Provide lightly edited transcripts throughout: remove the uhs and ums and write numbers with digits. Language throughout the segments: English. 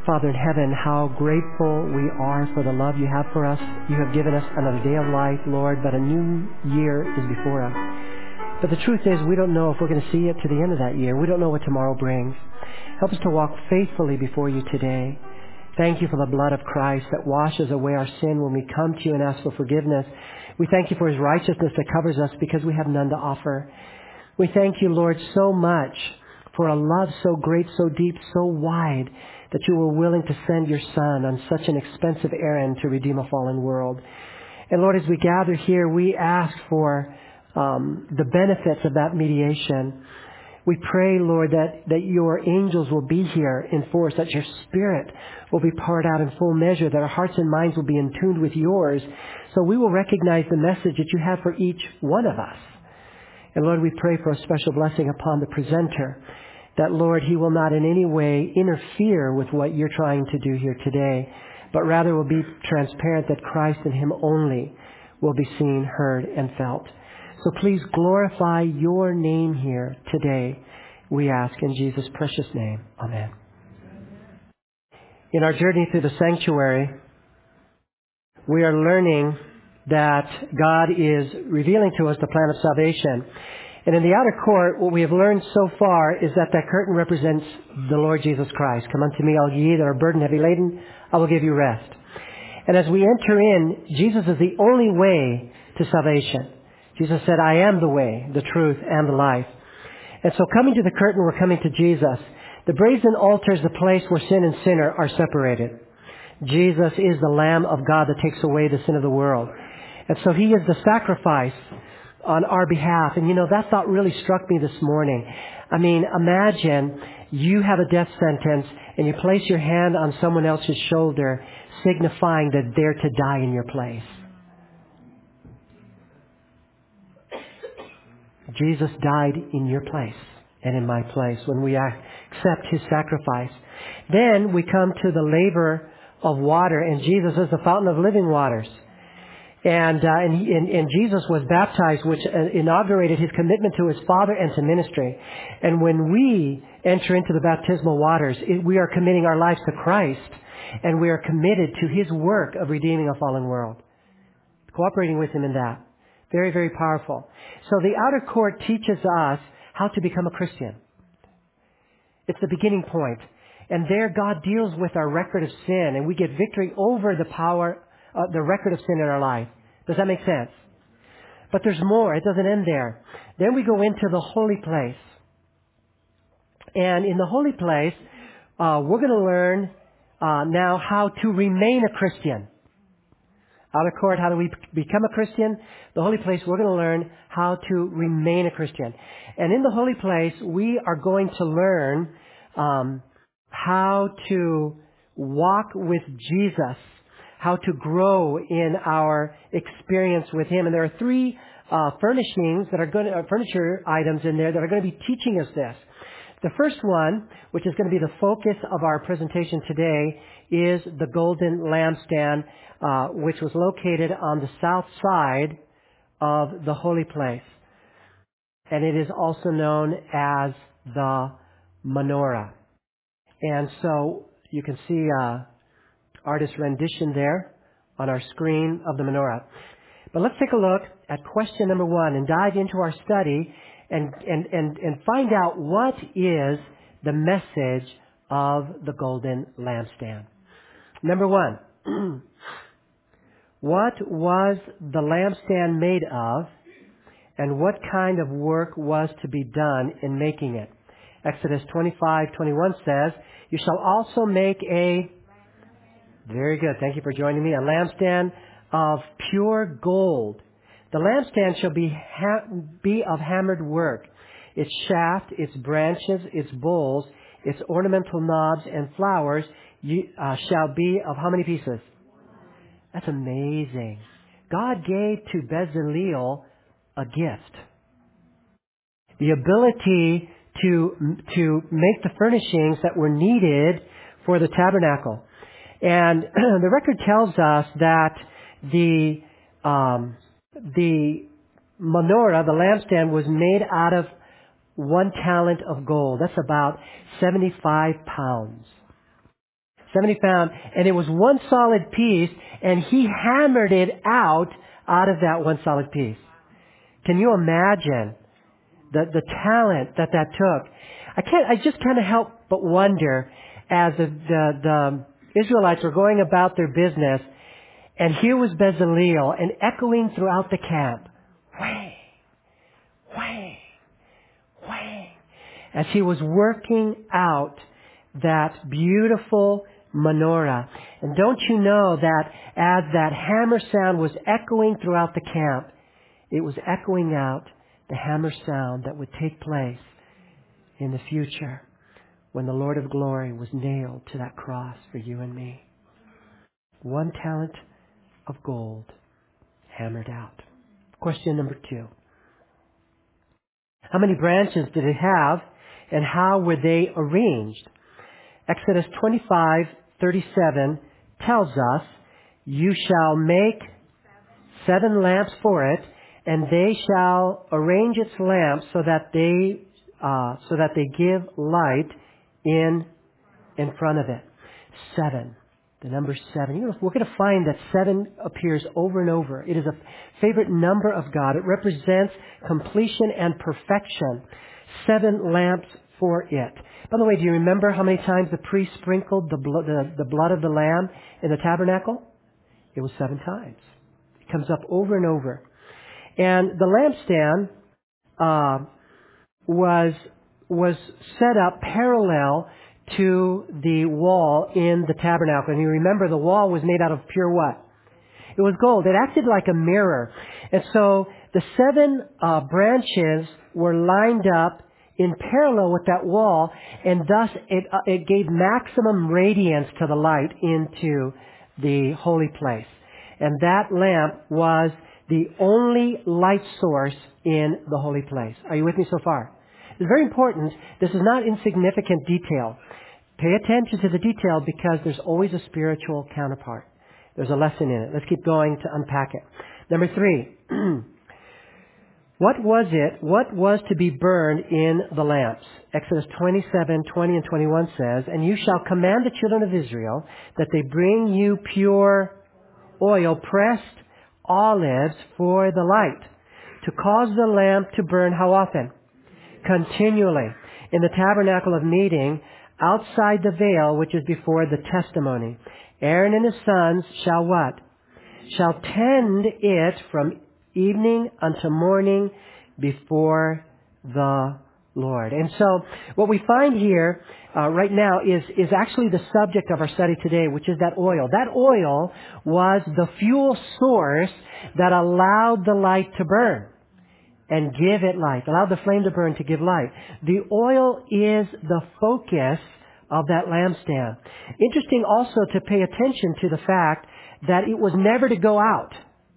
Father in heaven, how grateful we are for the love you have for us. You have given us another day of life, Lord, but a new year is before us. But the truth is, we don't know if we're going to see it to the end of that year. We don't know what tomorrow brings. Help us to walk faithfully before you today. Thank you for the blood of Christ that washes away our sin when we come to you and ask for forgiveness. We thank you for his righteousness that covers us because we have none to offer. We thank you, Lord, so much for a love so great, so deep, so wide that you were willing to send your Son on such an expensive errand to redeem a fallen world. And Lord, as we gather here, we ask for the benefits of that mediation. We pray, Lord, that your angels will be here in force, that your Spirit will be poured out in full measure, that our hearts and minds will be in tune with yours, so we will recognize the message that you have for each one of us. And Lord, we pray for a special blessing upon the presenter, that, Lord, he will not in any way interfere with what you're trying to do here today, but rather will be transparent that Christ and him only will be seen, heard, and felt. So please glorify your name here today, we ask in Jesus' precious name. Amen. In our journey through the sanctuary, we are learning that God is revealing to us the plan of salvation. And in the outer court, what we have learned so far is that curtain represents the Lord Jesus Christ. Come unto me, all ye that are burdened, heavy laden, I will give you rest. And as we enter in, Jesus is the only way to salvation. Jesus said, I am the way, the truth, and the life. And so coming to the curtain, we're coming to Jesus. The brazen altar is the place where sin and sinner are separated. Jesus is the Lamb of God that takes away the sin of the world. And so he is the sacrifice on our behalf. And that thought really struck me this morning. I mean, imagine you have a death sentence and you place your hand on someone else's shoulder, signifying that they're to die in your place. Jesus died in your place and in my place when we accept his sacrifice. Then we come to the laver of water, and Jesus is the fountain of living waters. And Jesus was baptized, which inaugurated his commitment to his Father and to ministry. And when we enter into the baptismal waters, we are committing our lives to Christ, and we are committed to his work of redeeming a fallen world, cooperating with him in that. Very, very powerful. So the outer court teaches us how to become a Christian. It's the beginning point. And there God deals with our record of sin, and we get victory over the record of sin in our life. Does that make sense? But there's more. It doesn't end there. Then we go into the holy place. And in the holy place, we're going to learn now how to remain a Christian. Outer court, how do we become a Christian? The holy place, we're going to learn how to remain a Christian. And in the holy place, we are going to learn how to walk with Jesus, how to grow in our experience with him. And there are three furniture items in there that are going to be teaching us this. The first one, which is going to be the focus of our presentation today, is the golden lampstand, which was located on the south side of the holy place. And it is also known as the menorah. And so you can see artist rendition there on our screen of the menorah. But let's take a look at question number 1 and dive into our study and find out what is the message of the golden lampstand. Number 1, what was the lampstand made of, and what kind of work was to be done in making it? Exodus 25:21 says, you shall also make a, very good, thank you for joining me, a lampstand of pure gold. The lampstand shall be of hammered work. Its shaft, its branches, its bowls, its ornamental knobs and flowers shall be of how many pieces? That's amazing. God gave to Bezalel a gift. The ability to make the furnishings that were needed for the tabernacle. And the record tells us that the menorah, the lampstand, was made out of 1 talent of gold. That's about 75 pounds. 7 he found, and it was one solid piece, and he hammered it out of that one solid piece. Can you imagine the talent that took? I just can't help but wonder as the Israelites were going about their business, and here was Bezaleel, and echoing throughout the camp, whang, whang, whang, as he was working out that beautiful menorah. And don't you know that as that hammer sound was echoing throughout the camp, it was echoing out the hammer sound that would take place in the future when the Lord of glory was nailed to that cross for you and me. 1 talent of gold hammered out. Question number 2. How many branches did it have, and how were they arranged? Exodus 25:37 tells us, "You shall make 7 lamps for it, and they shall arrange its lamps so that they give light in front of it." 7. The number 7. You know, we're going to find that 7 appears over and over. It is a favorite number of God. It represents completion and perfection. 7 lamps for it. By the way, do you remember how many times the priest sprinkled the blood of the lamb in the tabernacle? It was 7 times. It comes up over and over. And the lampstand was set up parallel to the wall in the tabernacle. And you remember the wall was made out of pure what? It was gold. It acted like a mirror. And so the 7 branches were lined up in parallel with that wall, and thus it gave maximum radiance to the light into the holy place. And that lamp was the only light source in the holy place. Are you with me so far? It's very important. This is not insignificant detail. Pay attention to the detail because there's always a spiritual counterpart. There's a lesson in it. Let's keep going to unpack it. Number 3. What was to be burned in the lamps? Exodus 27:20 and 21 says, "And you shall command the children of Israel that they bring you pure oil, pressed olives for the light, to cause the lamp to burn" how often? Continually. In the tabernacle of meeting, outside the veil, which is before the testimony. Aaron and his sons shall what? Shall tend it from evening unto morning before the Lord. And so what we find here right now is actually the subject of our study today, which is that oil. That oil was the fuel source that allowed the light to burn and give it light, allowed the flame to burn to give light. The oil is the focus of that lampstand. Interesting also to pay attention to the fact that it was never to go out.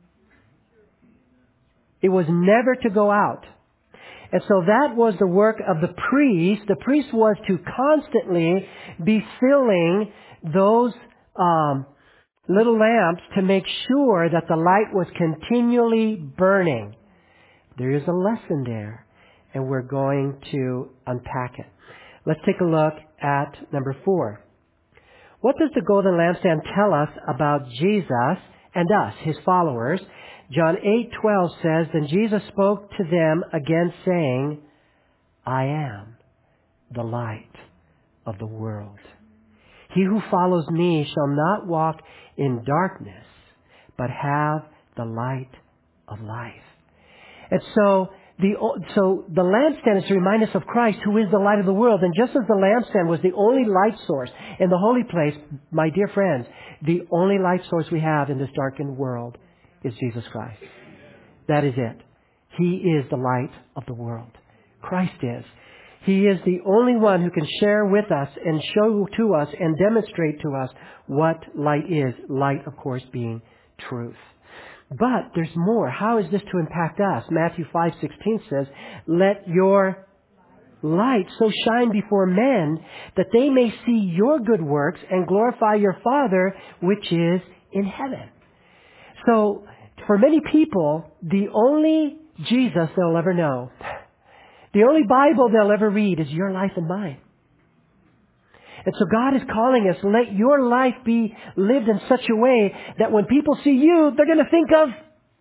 It was never to go out. And so that was the work of the priest. The priest was to constantly be filling those little lamps to make sure that the light was continually burning. There is a lesson there, and we're going to unpack it. Let's take a look at number 4. What does the golden lampstand tell us about Jesus and us, His followers? John 8:12 says, "Then Jesus spoke to them again, saying, I am the light of the world. He who follows me shall not walk in darkness, but have the light of life." And so the lampstand is to remind us of Christ, who is the light of the world. And just as the lampstand was the only light source in the holy place, my dear friends, the only light source we have in this darkened world is Jesus Christ. That is it. He is the light of the world. Christ is. He is the only one who can share with us and show to us and demonstrate to us what light is. Light, of course, being truth. But there's more. How is this to impact us? Matthew 5:16 says, "Let your light so shine before men that they may see your good works and glorify your Father which is in heaven." So for many people, the only Jesus they'll ever know, the only Bible they'll ever read is your life and mine. And so God is calling us, let your life be lived in such a way that when people see you, they're going to think of...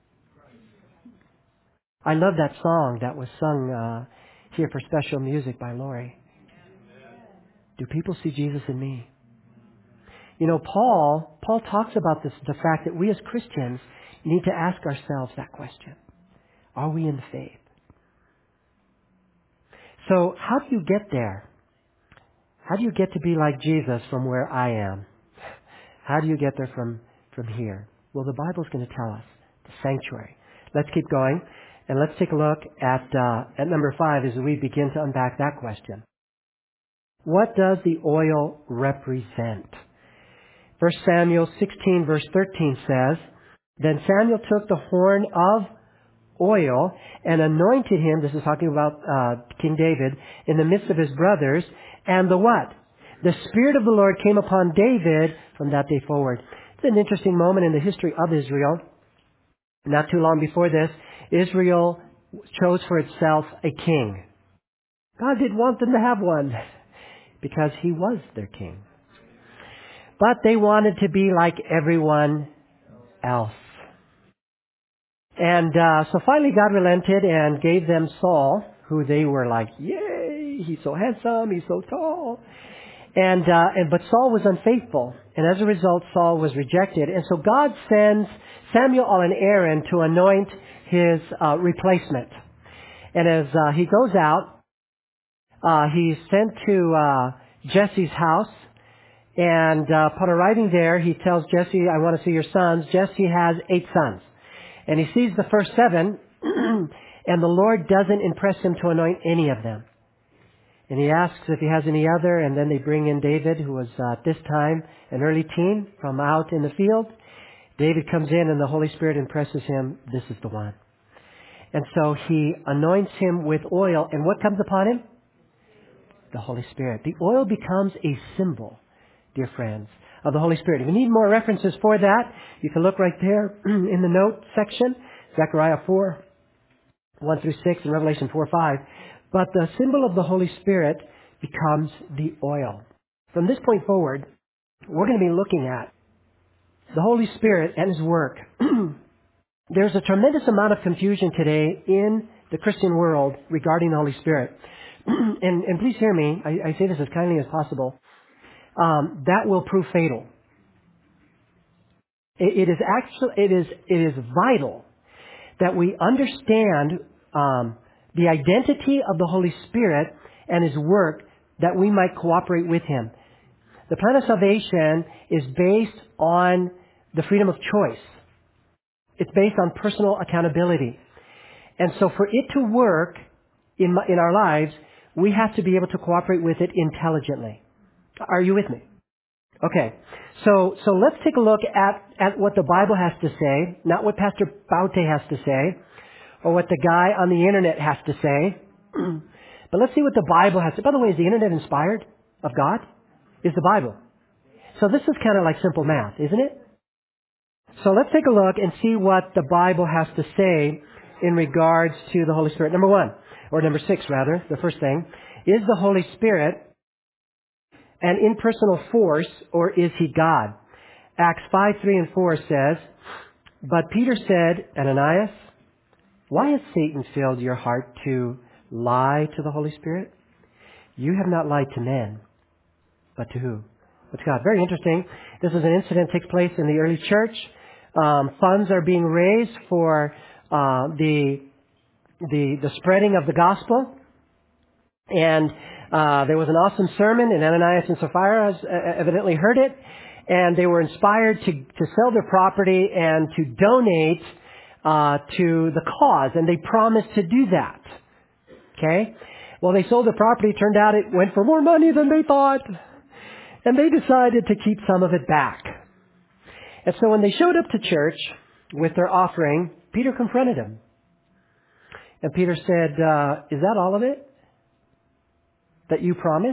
I love that song that was sung here for special music by Lori. Do people see Jesus in me? You know, Paul talks about this, the fact that we as Christians need to ask ourselves that question. Are we in the faith? So how do you get there? How do you get to be like Jesus from where I am? How do you get there from here? Well, the Bible's going to tell us. The sanctuary. Let's keep going. And let's take a look at number 5 as we begin to unpack that question. What does the oil represent? 1 Samuel 16 verse 13 says, Then Samuel took the horn of oil and anointed him, this is talking about King David, in the midst of his brothers, and the what? The Spirit of the Lord came upon David from that day forward. It's an interesting moment in the history of Israel. Not too long before this, Israel chose for itself a king. God didn't want them to have one because He was their king. But they wanted to be like everyone else. And so finally God relented and gave them Saul, who they were like, yay, he's so handsome, he's so tall. But Saul was unfaithful. And as a result, Saul was rejected. And so God sends Samuel and Aaron to anoint his replacement. And as he goes out, he's sent to Jesse's house. And upon arriving there, he tells Jesse, I want to see your sons. Jesse has 8 sons. And he sees the first 7, and the Lord doesn't impress him to anoint any of them. And he asks if he has any other, and then they bring in David, who was at this time an early teen from out in the field. David comes in, and the Holy Spirit impresses him, this is the one. And so he anoints him with oil, and what comes upon him? The Holy Spirit. The oil becomes a symbol, dear friends, of the Holy Spirit. If you need more references for that, you can look right there in the note section, Zechariah 4, 1 through 6, and Revelation 4, 5. But the symbol of the Holy Spirit becomes the oil. From this point forward, we're going to be looking at the Holy Spirit and His work. There's a tremendous amount of confusion today in the Christian world regarding the Holy Spirit. And please hear me, I say this as kindly as possible. That will prove fatal. It is vital that we understand the identity of the Holy Spirit and His work, that we might cooperate with Him. The plan of salvation is based on the freedom of choice. It's based on personal accountability. And so for it to work in our lives, we have to be able to cooperate with it intelligently. Are you with me? Okay. So let's take a look at what the Bible has to say, not what Pastor Baute has to say, or what the guy on the internet has to say. But let's see what the Bible has to say. By the way, is the internet inspired of God? Is the Bible. So this is kind of like simple math, isn't it? So let's take a look and see what the Bible has to say in regards to the Holy Spirit. Number 1, or number 6 rather, the first thing, is the Holy Spirit an impersonal force, or is He God? Acts 5, 3 and 4 says, But Peter said, Ananias, why has Satan filled your heart to lie to the Holy Spirit? You have not lied to men, but to who? But to God. Very interesting. This is an incident that takes place in the early church. Funds are being raised for the spreading of the gospel. And there was an awesome sermon, and Ananias and Sapphira evidently heard it, and they were inspired to sell their property and to donate to the cause, and they promised to do that. Okay? Well, they sold their property. Turned out it went for more money than they thought, and they decided to keep some of it back. And so when they showed up to church with their offering, Peter confronted him. And Peter said, is that all of it that you promised?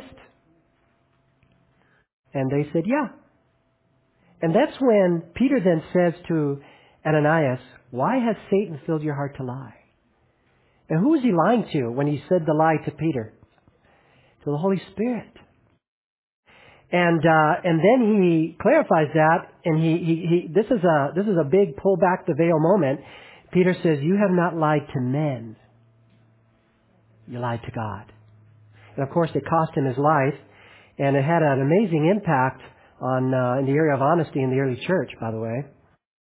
And they said, yeah. And that's when Peter then says to Ananias, why has Satan filled your heart to lie? And who was he lying to when he said the lie to Peter? To the Holy Spirit. And then he clarifies that, and this is a big pull back the veil moment. Peter says, "You have not lied to men, you lied to God." And of course, it cost him his life, and it had an amazing impact on in the area of honesty in the early church, by the way.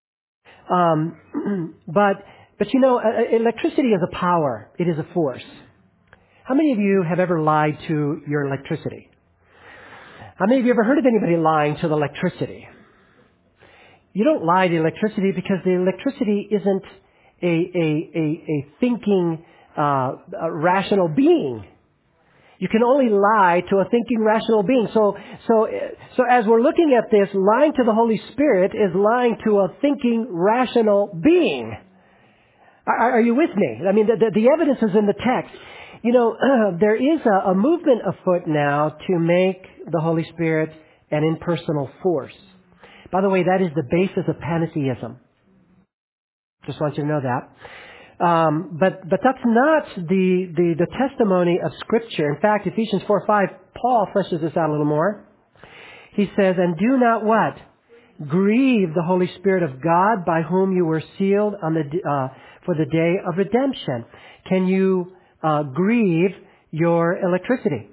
But you know, electricity is a power; it is a force. How many of you have ever lied to your electricity? How many of you ever heard of anybody lying to the electricity? You don't lie to electricity because the electricity isn't a thinking, a rational being. You can only lie to a thinking, rational being. So as we're looking at this, lying to the Holy Spirit is lying to a thinking, rational being. Are you with me? I mean, the evidence is in the text. You know, there is a movement afoot now to make the Holy Spirit an impersonal force. By the way, that is the basis of pantheism. Just want you to know that. But that's not the testimony of Scripture. In fact, Ephesians 4:5, Paul fleshes this out a little more. He says, "And do not what? Grieve the Holy Spirit of God, by whom you were sealed on for the day of redemption." Can you grieve your electricity?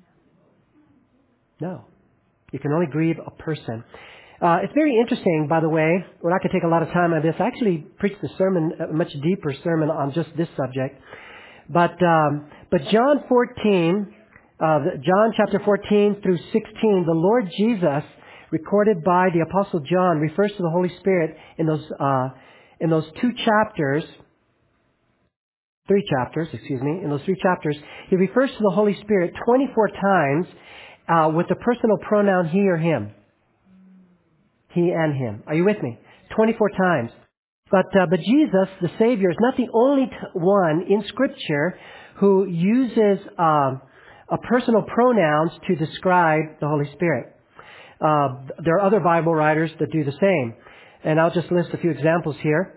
No. You can only grieve a person. It's very interesting, by the way. We're not going to take a lot of time on this. I actually preached a much deeper sermon on just this subject. But John 14, John chapter 14 through 16, the Lord Jesus, recorded by the Apostle John, refers to the Holy Spirit in those 3 chapters. In those 3 chapters, he refers to the Holy Spirit 24 times with the personal pronoun he or him. He and him. Are you with me? 24 times. But Jesus, the Savior, is not the only one in Scripture who uses a personal pronouns to describe the Holy Spirit. There are other Bible writers that do the same. And I'll just list a few examples here.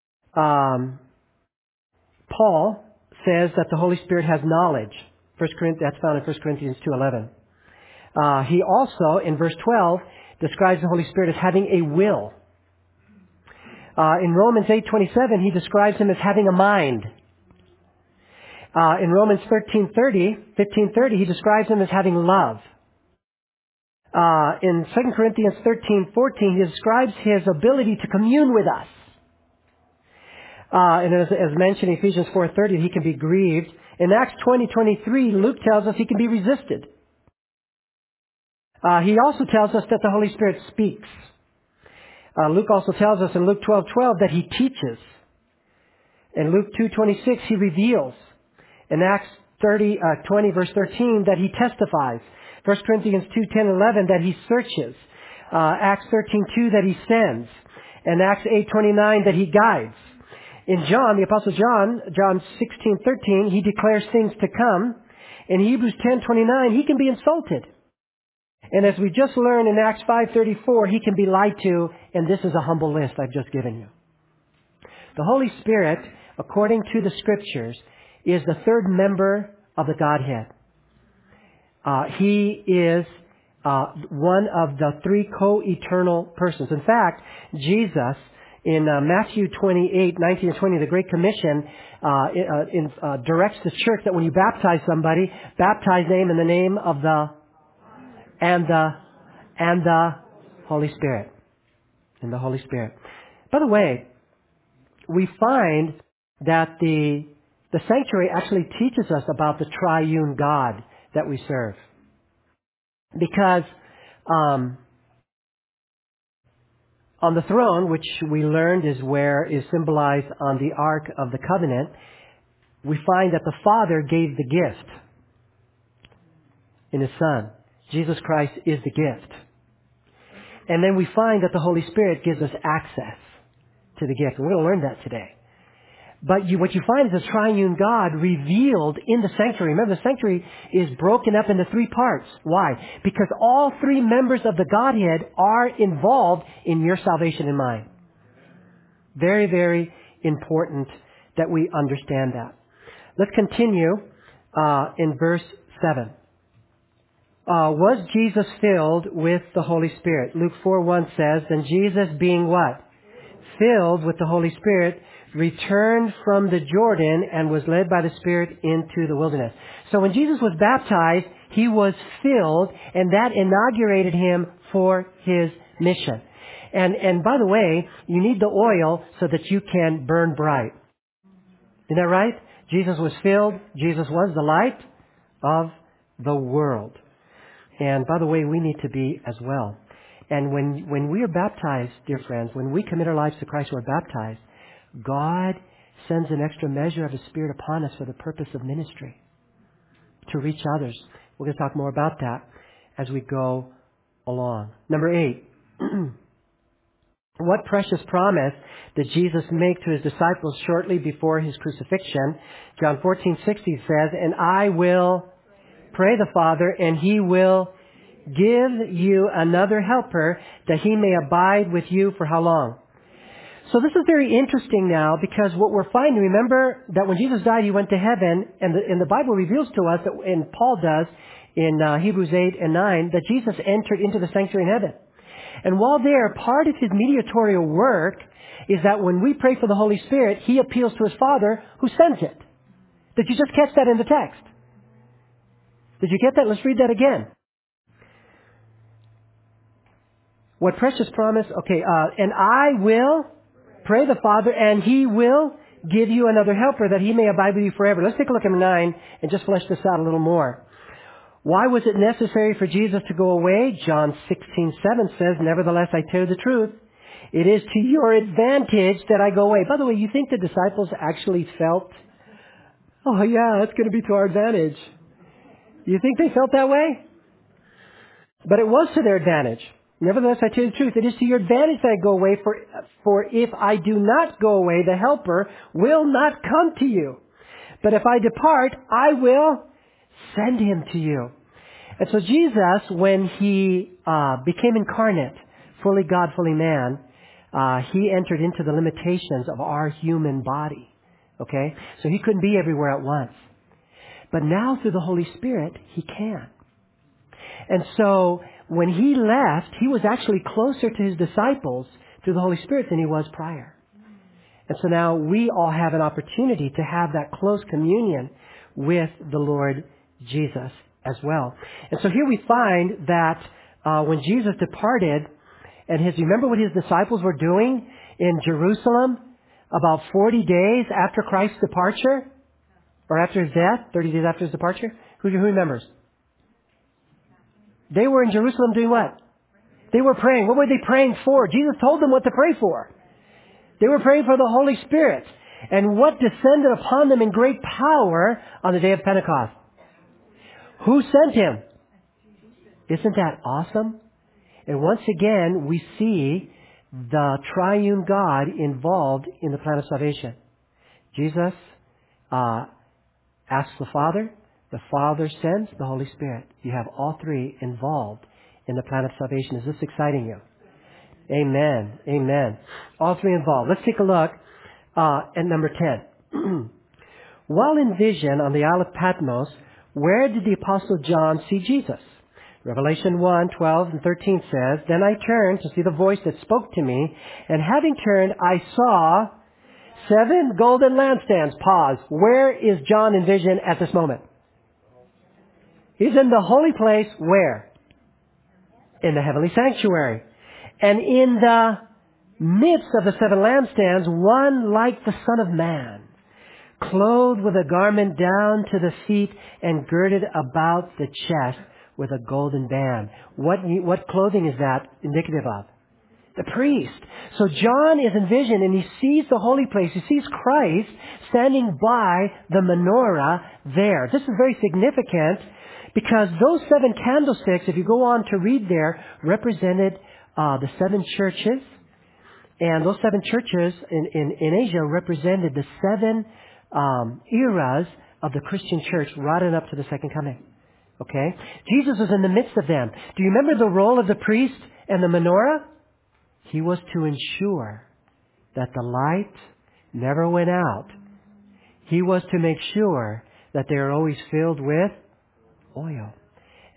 Paul says that the Holy Spirit has knowledge. That's found in 1 Corinthians 2:11. He also, in verse 12, describes the Holy Spirit as having a will. In Romans 8:27, he describes him as having a mind. In Romans 15:30, he describes him as having love. In 2 Corinthians 13:14, he describes his ability to commune with us. And as mentioned in Ephesians 4:30, he can be grieved. In Acts 20:23, Luke tells us he can be resisted. He also tells us that the Holy Spirit speaks. Luke also tells us in Luke 12:12 that he teaches. In Luke 2:26, he reveals. In Acts 20 verse 13, that he testifies. 1 Corinthians 2:10-11, that he searches. Acts 13:2, that he sends. And Acts 8:29, that he guides. In John, the Apostle John 16:13, he declares things to come. In Hebrews 10:29, he can be insulted. And as we just learned in Acts 5:34, he can be lied to, and this is a humble list I've just given you. The Holy Spirit, according to the Scriptures, is the 3rd member of the Godhead. He is one of the 3 co-eternal persons. In fact, Jesus, in Matthew 28:19 and 20, the Great Commission, directs the church that when you baptize somebody, baptize them in the name of the Holy Spirit. In the Holy Spirit. By the way, we find that the sanctuary actually teaches us about the triune God that we serve. Because on the throne, which we learned is symbolized on the Ark of the Covenant, we find that the Father gave the gift in His Son. Jesus Christ is the gift. And then we find that the Holy Spirit gives us access to the gift. And we're going to learn that today. But what you find is a triune God revealed in the sanctuary. Remember, the sanctuary is broken up into 3 parts. Why? Because all 3 members of the Godhead are involved in your salvation and mine. Very, very important that we understand that. Let's continue in verse 7. was Jesus filled with the Holy Spirit? Luke 4:1 says, then Jesus being what? Filled with the Holy Spirit, returned from the Jordan and was led by the Spirit into the wilderness. So when Jesus was baptized, he was filled, and that inaugurated him for his mission. And by the way, you need the oil so that you can burn bright. Isn't that right? Jesus was filled. Jesus was the light of the world. And by the way, we need to be as well. And when we are baptized, dear friends, when we commit our lives to Christ, we're baptized, God sends an extra measure of His Spirit upon us for the purpose of ministry, to reach others. We're going to talk more about that as we go along. Number 8. What precious promise did Jesus make to His disciples shortly before His crucifixion? John 14:60 says, and I will pray the Father, and He will give you another helper that He may abide with you for how long? So this is very interesting now, because what we're finding, remember that when Jesus died, He went to heaven, and the Bible reveals to us, that, and Paul does in Hebrews 8 and 9, that Jesus entered into the sanctuary in heaven. And while there, part of His mediatorial work is that when we pray for the Holy Spirit, He appeals to His Father who sends it. Did you just catch that in the text? Did you get that? Let's read that again. What precious promise? Okay, and I will pray the Father, and He will give you another helper that He may abide with you forever. Let's take a look at 9 and just flesh this out a little more. Why was it necessary for Jesus to go away? John 16:7 says, nevertheless, I tell you the truth. It is to your advantage that I go away. By the way, you think the disciples actually felt, oh yeah, it's going to be to our advantage. You think they felt that way? But it was to their advantage. Nevertheless, I tell you the truth. It is to your advantage that I go away, for if I do not go away, the Helper will not come to you. But if I depart, I will send Him to you. And so Jesus, when He became incarnate, fully God, fully man, He entered into the limitations of our human body. Okay? So He couldn't be everywhere at once. But now through the Holy Spirit, He can. And so when He left, He was actually closer to His disciples through the Holy Spirit than He was prior. And so now we all have an opportunity to have that close communion with the Lord Jesus as well. And so here we find that when Jesus departed, and remember what His disciples were doing in Jerusalem about 40 days after Christ's departure? Or after His death? 30 days after His departure? Who remembers? They were in Jerusalem doing what? They were praying. What were they praying for? Jesus told them what to pray for. They were praying for the Holy Spirit. And what descended upon them in great power on the day of Pentecost? Who sent Him? Isn't that awesome? And once again, we see the triune God involved in the plan of salvation. Jesus asks the Father. The Father sends the Holy Spirit. You have all three involved in the plan of salvation. Is this exciting you? Amen. Amen. All three involved. Let's take a look at number 10. While in vision on the Isle of Patmos, where did the Apostle John see Jesus? Revelation 1:12 and 13 says, then I turned to see the voice that spoke to me, and having turned, I saw 7 golden lampstands. Pause. Where is John in vision at this moment? He's in the holy place. Where? In the heavenly sanctuary. And in the midst of the 7 lampstands, one like the Son of Man, clothed with a garment down to the feet and girded about the chest with a golden band. What clothing is that indicative of? The priest. So John is in vision and he sees the holy place. He sees Christ standing by the menorah there. This is very significant because those 7 candlesticks, if you go on to read there, represented the 7 churches. And those 7 churches in Asia represented the 7 eras of the Christian church right on up to the second coming. Okay? Jesus was in the midst of them. Do you remember the role of the priest and the menorah? He was to ensure that the light never went out. He was to make sure that they were always filled with oil.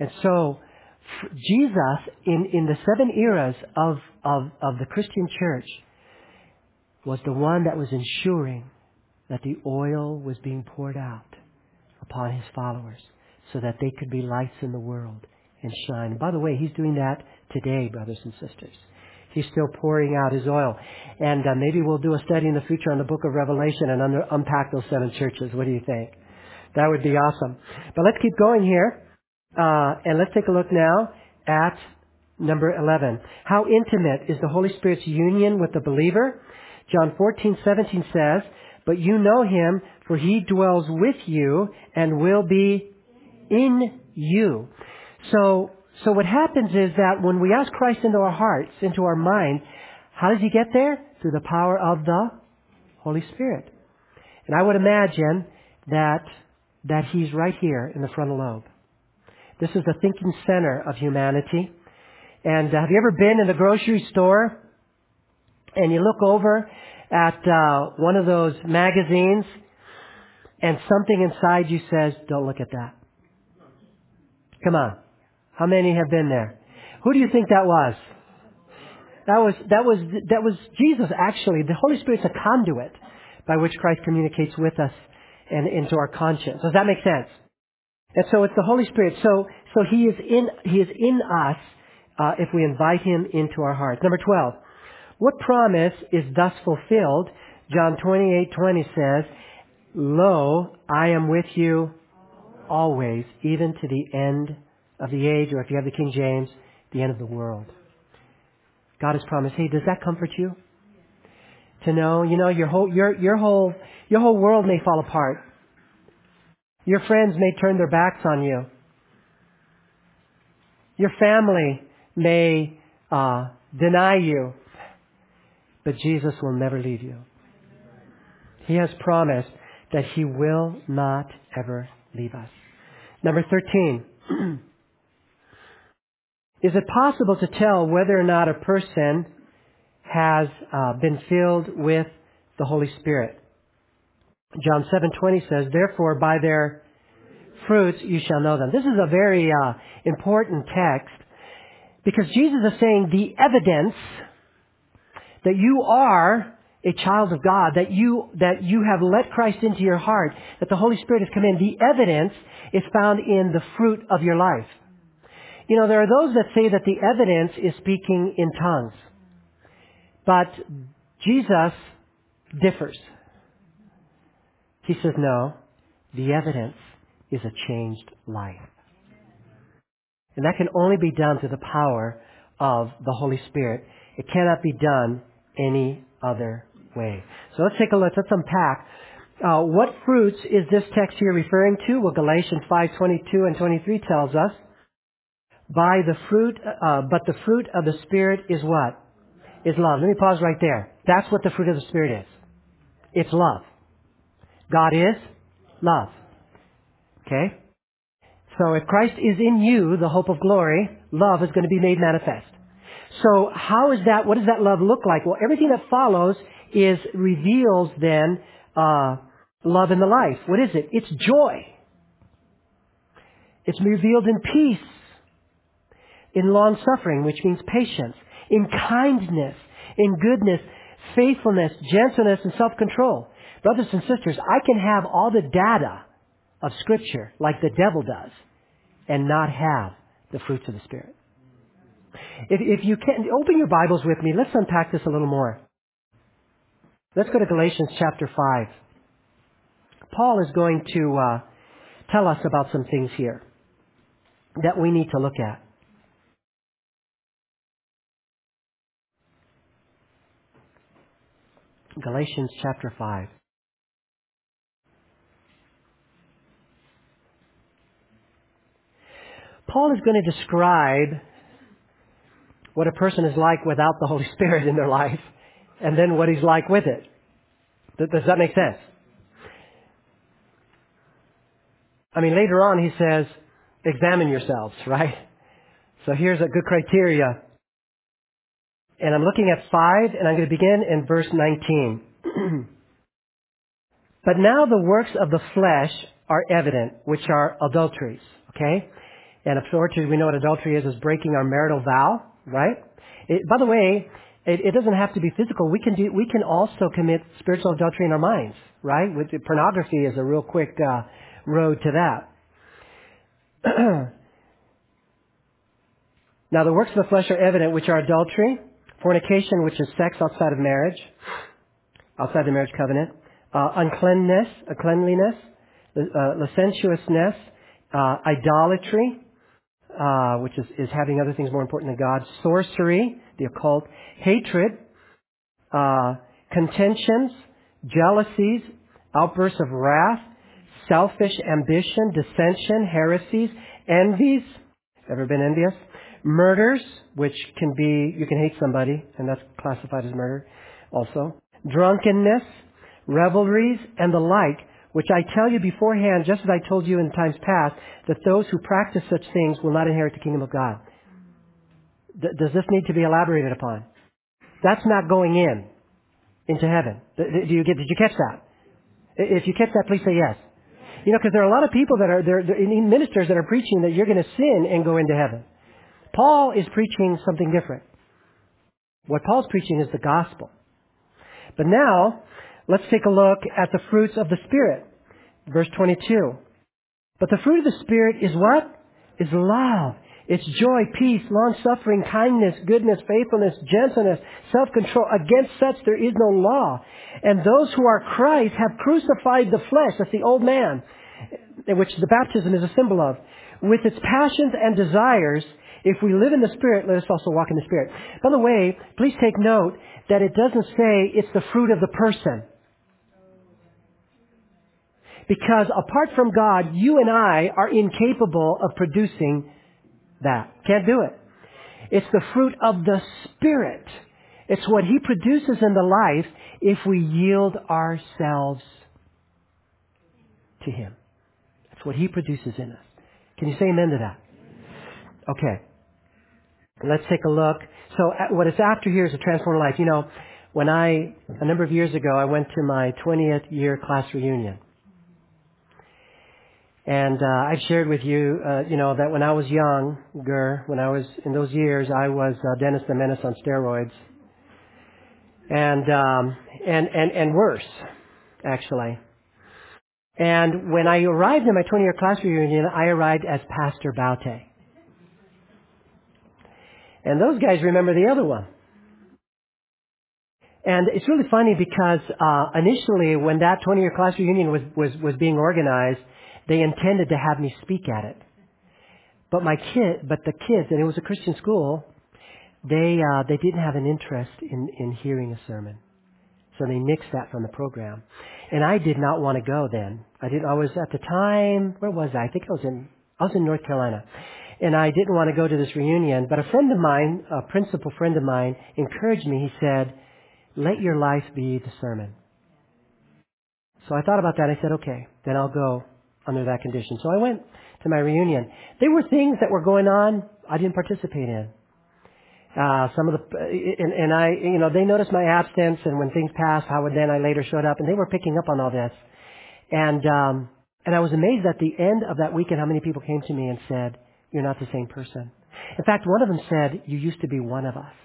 And so Jesus, in the 7 eras of the Christian church, was the one that was ensuring that the oil was being poured out upon His followers so that they could be lights in the world and shine. And by the way, He's doing that today, brothers and sisters. He's still pouring out His oil. And maybe we'll do a study in the future on the book of Revelation and unpack those 7 churches. What do you think? That would be awesome. But let's keep going here. And let's take a look now at number 11. How intimate is the Holy Spirit's union with the believer? John 14:17 says, "But you know Him, for He dwells with you and will be in you." So what happens is that when we ask Christ into our hearts, into our mind, how does He get there? Through the power of the Holy Spirit. And I would imagine that He's right here in the frontal lobe. This is the thinking center of humanity. And have you ever been in the grocery store and you look over at one of those magazines and something inside you says, "Don't look at that"? Come on. How many have been there? Who do you think that was? That was Jesus, actually. The Holy Spirit's a conduit by which Christ communicates with us and into our conscience. Does that make sense? And so it's the Holy Spirit. So He is in us if we invite Him into our hearts. Number 12. What promise is thus fulfilled? John 28:20 says, "Lo, I am with you always, even to the end of the age," or if you have the King James, the end of the world. God has promised. Hey, does that comfort you? To know, your whole world may fall apart. Your friends may turn their backs on you. Your family may deny you. But Jesus will never leave you. He has promised that He will not ever leave us. Number 13. Is it possible to tell whether or not a person has been filled with the Holy Spirit? John 7:20 says, "Therefore by their fruits you shall know them." This is a very important text because Jesus is saying the evidence that you are a child of God, that you have let Christ into your heart, that the Holy Spirit has come in, the evidence is found in the fruit of your life. There are those that say that the evidence is speaking in tongues. But Jesus differs. He says, no, the evidence is a changed life. And that can only be done through the power of the Holy Spirit. It cannot be done any other way. So let's take a look. Let's unpack. What fruits is this text here referring to? Well, Galatians 5:22 and 23 tells us, but the fruit of the Spirit is what? Is love. Let me pause right there. That's what the fruit of the Spirit is. It's love. God is love. Okay? So if Christ is in you, the hope of glory, love is going to be made manifest. So how is that? What does that love look like? Well, everything that follows reveals then love in the life. What is it? It's joy. It's revealed in peace, in long suffering, which means patience, in kindness, in goodness, faithfulness, gentleness, and self-control. Brothers and sisters, I can have all the data of Scripture like the devil does and not have the fruits of the Spirit. If you can, open your Bibles with me. Let's unpack this a little more. Let's go to Galatians chapter 5. Paul is going to tell us about some things here that we need to look at. Galatians chapter 5. Paul is going to describe what a person is like without the Holy Spirit in their life, and then what he's like with it. Does that make sense? I mean, later on he says, examine yourselves, right? So here's a good criteria. And I'm looking at 5, and I'm going to begin in verse 19. But now the works of the flesh are evident, which are adulteries. Okay? And adultery, we know what adultery is breaking our marital vow, right? By the way, it doesn't have to be physical. We can also commit spiritual adultery in our minds, right? Pornography is a real quick road to that. Now, the works of the flesh are evident, which are adultery, fornication, which is sex outside of marriage, outside the marriage covenant, uncleanness, licentiousness, idolatry, which is having other things more important than God, sorcery, the occult, hatred, contentions, jealousies, outbursts of wrath, selfish ambition, dissension, heresies, envies. Ever been envious? Murders, which can be, you can hate somebody, and that's classified as murder also. Drunkenness, revelries, and the like, which I tell you beforehand, just as I told you in times past, that those who practice such things will not inherit the kingdom of God. Does this need to be elaborated upon? That's not going into heaven. Did you catch that? If you catch that, please say yes. You know, because there are a lot of people that are there, ministers that are preaching that you're going to sin and go into heaven. Paul is preaching something different. What Paul's preaching is the gospel. But now, let's take a look at the fruits of the Spirit. Verse 22. But the fruit of the Spirit is what? Is love. It's joy, peace, long-suffering, kindness, goodness, faithfulness, gentleness, self-control. Against such there is no law. And those who are Christ have crucified the flesh, that's the old man, which the baptism is a symbol of, with its passions and desires. If we live in the Spirit, let us also walk in the Spirit. By the way, please take note that it doesn't say it's the fruit of the person. Because apart from God, you and I are incapable of producing that. Can't do it. It's the fruit of the Spirit. It's what He produces in the life if we yield ourselves to Him. That's what He produces in us. Can you say amen to that? Okay. Let's take a look. So what it's after here is a transformed life. You know, a number of years ago, I went to my 20th year class reunion. And I've shared with you, that when I was younger, when I was in those years, I was Dennis the Menace on steroids, and worse, actually. And when I arrived in my 20-year class reunion, I arrived as Pastor Baute. And those guys remember the other one. And it's really funny because initially, when that 20-year class reunion was being organized, they intended to have me speak at it. But the kids, and it was a Christian school, they didn't have an interest in hearing a sermon. So they nixed that from the program. And I did not want to go then. I was at the time, where was I? I think I was in North Carolina. And I didn't want to go to this reunion, but a friend of mine, a principal friend of mine, encouraged me. He said, "Let your life be the sermon." So I thought about that. I said, okay, then I'll go under that condition. So I went to my reunion. There were things that were going on I didn't participate in. They noticed my absence, and when things passed, how then I later showed up, and they were picking up on all this. And I was amazed at the end of that weekend how many people came to me and said, "You're not the same person." In fact, one of them said, "You used to be one of us."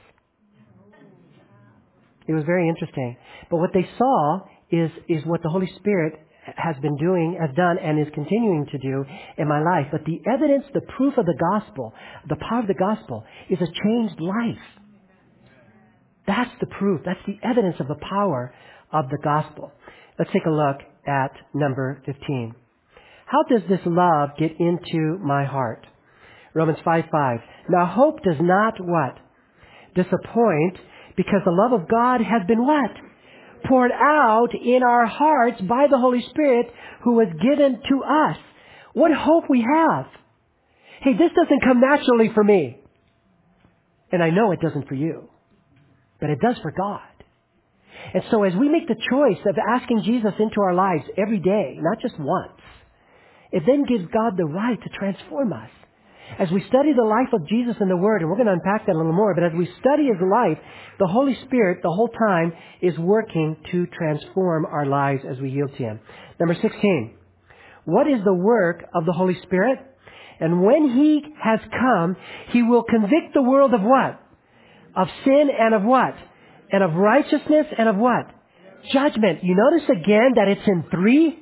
It was very interesting. But what they saw is what the Holy Spirit has done, and is continuing to do in my life. But the evidence, the proof of the gospel, the power of the gospel is a changed life. That's the proof. That's the evidence of the power of the gospel. Let's take a look at number 15. How does this love get into my heart? Romans 5:5. Now hope does not what? Disappoint, because the love of God has been what? Poured out in our hearts by the Holy Spirit who was given to us. What hope we have. Hey, this doesn't come naturally for me. And I know it doesn't for you. But it does for God. And so as we make the choice of asking Jesus into our lives every day, not just once, it then gives God the right to transform us. As we study the life of Jesus in the Word, and we're going to unpack that a little more, but as we study His life, the Holy Spirit the whole time is working to transform our lives as we yield to Him. Number 16. What is the work of the Holy Spirit? And when He has come, He will convict the world of what? Of sin and of what? And of righteousness and of what? Judgment. You notice again that it's in three?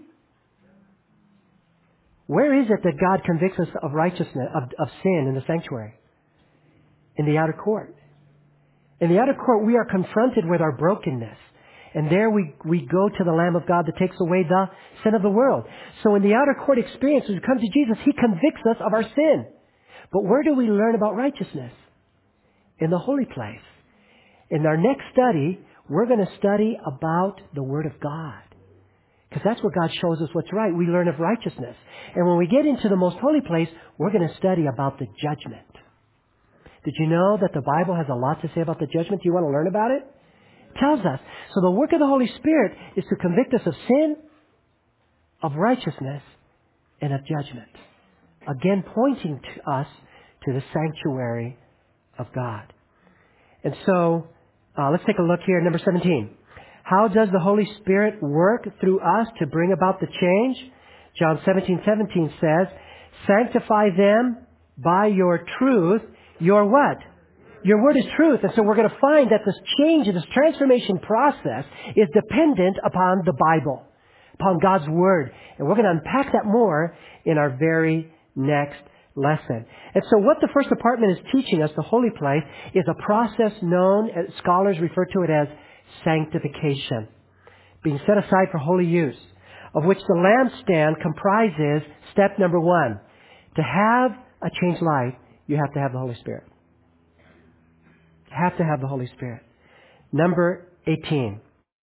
Where is it that God convicts us of righteousness, of sin in the sanctuary? In the outer court. In the outer court, we are confronted with our brokenness. And there we go to the Lamb of God that takes away the sin of the world. So in the outer court experience, when we come to Jesus, He convicts us of our sin. But where do we learn about righteousness? In the holy place. In our next study, we're going to study about the Word of God. Because that's where God shows us what's right. We learn of righteousness. And when we get into the most holy place, we're going to study about the judgment. Did you know that the Bible has a lot to say about the judgment? Do you want to learn about it? It tells us. So the work of the Holy Spirit is to convict us of sin, of righteousness, and of judgment. Again, pointing to us to the sanctuary of God. And so, let's take a look here at number 17. How does the Holy Spirit work through us to bring about the change? John 17:17 says, sanctify them by your truth. Your what? Your word is truth. And so we're going to find that this change, this transformation process is dependent upon the Bible, upon God's Word. And we're going to unpack that more in our very next lesson. And so what the first department is teaching us, the holy place, is a process known, as scholars refer to it as sanctification, being set aside for holy use, of which the lampstand comprises step number 1. To have a changed life, you have to have the Holy Spirit. You have to have the Holy Spirit. Number 18.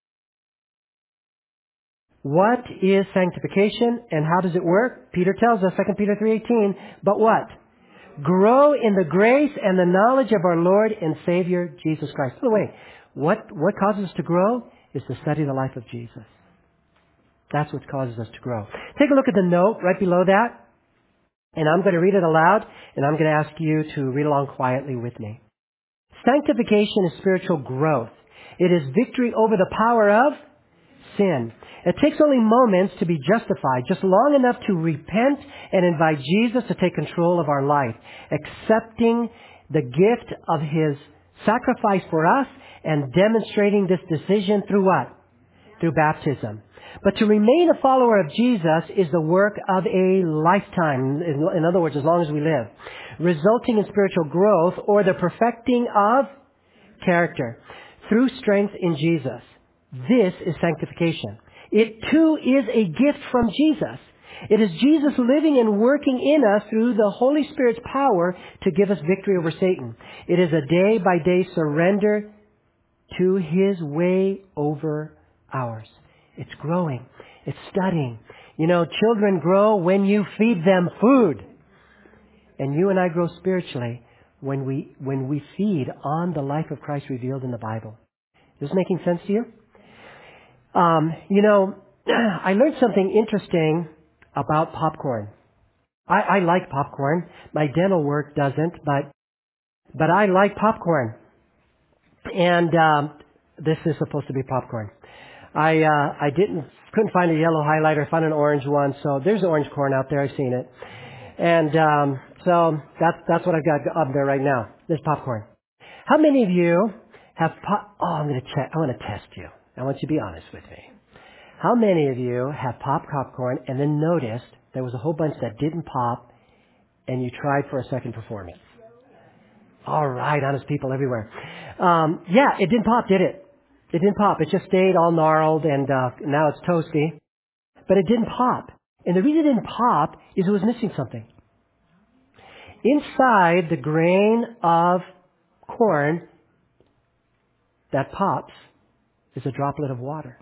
What is sanctification and how does it work? Peter tells us, 2 Peter 3:18, but what? Grow in the grace and the knowledge of our Lord and Savior, Jesus Christ. By the way, what causes us to grow is to study the life of Jesus. That's what causes us to grow. Take a look at the note right below that. And I'm going to read it aloud, and I'm going to ask you to read along quietly with me. Sanctification is spiritual growth. It is victory over the power of sin. It takes only moments to be justified, just long enough to repent and invite Jesus to take control of our life, accepting the gift of His sacrifice for us and demonstrating this decision through what? Through baptism. But to remain a follower of Jesus is the work of a lifetime. In other words, as long as we live. Resulting in spiritual growth or the perfecting of character through strength in Jesus. This is sanctification. It too is a gift from Jesus. It is Jesus living and working in us through the Holy Spirit's power to give us victory over Satan. It is a day-by-day surrender to His way over ours. It's growing. It's studying. You know, children grow when you feed them food. And you and I grow spiritually when we feed on the life of Christ revealed in the Bible. Is this making sense to you? I learned something interesting about popcorn. I like popcorn. My dental work doesn't, but I like popcorn. And this is supposed to be popcorn. I couldn't find a yellow highlighter. I found an orange one. So there's orange corn out there. I've seen it. And so that's what I've got up there right now. There's popcorn. How many of you have I'm going to check. I want to test you. I want you to be honest with me. How many of you have popped popcorn and then noticed there was a whole bunch that didn't pop and you tried for a second performance? All right, honest people everywhere. Yeah, it didn't pop, did it? It didn't pop. It just stayed all gnarled and now it's toasty. But it didn't pop. And the reason it didn't pop is it was missing something. Inside the grain of corn that pops is a droplet of water.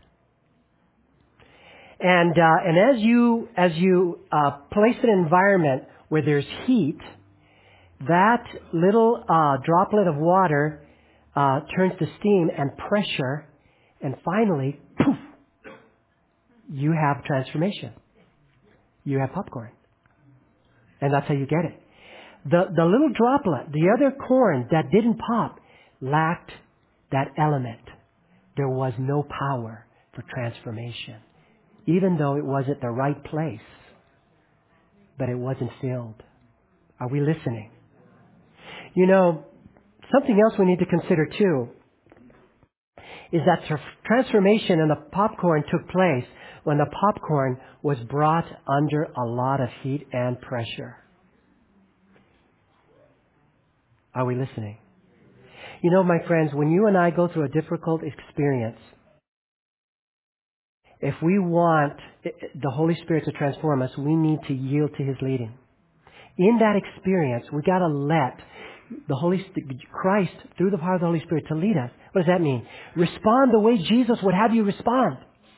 And as you place an environment where there's heat, that little droplet of water turns to steam and pressure, and finally, poof, you have transformation. You have popcorn. And that's how you get it. The little droplet, the other corn that didn't pop, lacked that element. There was no power for transformation. Even though it was at the right place, but it wasn't filled. Are we listening? You know, something else we need to consider too is that transformation in the popcorn took place when the popcorn was brought under a lot of heat and pressure. Are we listening? You know, my friends, when you and I go through a difficult experience, if we want the Holy Spirit to transform us, we need to yield to His leading. In that experience, we got to let Christ, through the power of the Holy Spirit, to lead us. What does that mean? Respond the way Jesus would have you respond.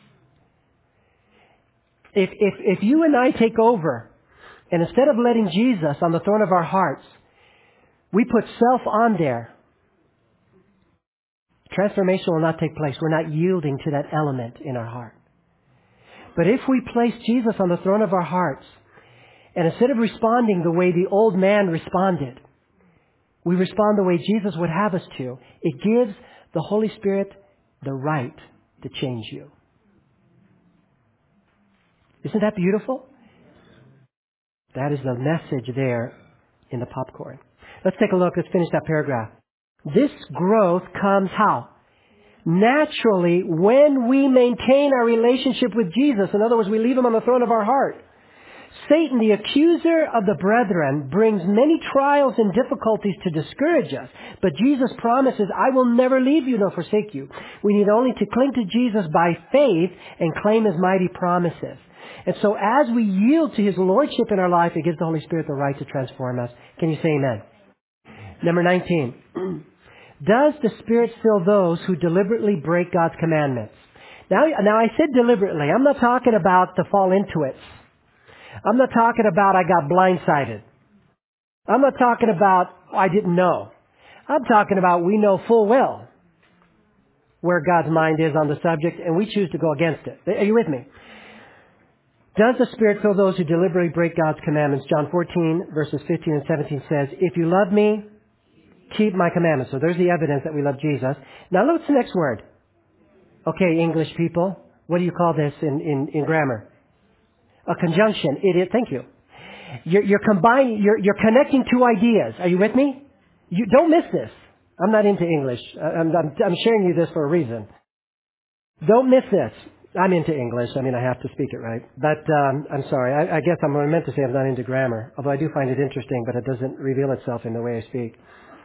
If you and I take over, and instead of letting Jesus on the throne of our hearts, we put self on there, transformation will not take place. We're not yielding to that element in our heart. But if we place Jesus on the throne of our hearts, and instead of responding the way the old man responded, we respond the way Jesus would have us to, it gives the Holy Spirit the right to change you. Isn't that beautiful? That is the message there in the popcorn. Let's take a look. Let's finish that paragraph. This growth comes how? Naturally, when we maintain our relationship with Jesus. In other words, we leave Him on the throne of our heart. Satan, the accuser of the brethren, brings many trials and difficulties to discourage us. But Jesus promises, I will never leave you nor forsake you. We need only to cling to Jesus by faith and claim His mighty promises. And so as we yield to His Lordship in our life, it gives the Holy Spirit the right to transform us. Can you say amen? Number 19. Does the Spirit fill those who deliberately break God's commandments? Now I said deliberately. I'm not talking about to fall into it. I'm not talking about I got blindsided. I'm not talking about I didn't know. I'm talking about we know full well where God's mind is on the subject, and we choose to go against it. Are you with me? Does the Spirit fill those who deliberately break God's commandments? John 14, verses 15 and 17 says, if you love me, keep my commandments. So there's the evidence that we love Jesus. Now look at the next word. Okay, English people, what do you call this in grammar? A conjunction. Thank you. You're combining, you're connecting two ideas. Are you with me? You don't miss this. I'm not into English. I'm sharing you this for a reason. Don't miss this. I'm into English. I mean, I have to speak it right. But I'm sorry. I guess I'm meant to say I'm not into grammar, although I do find it interesting, but it doesn't reveal itself in the way I speak.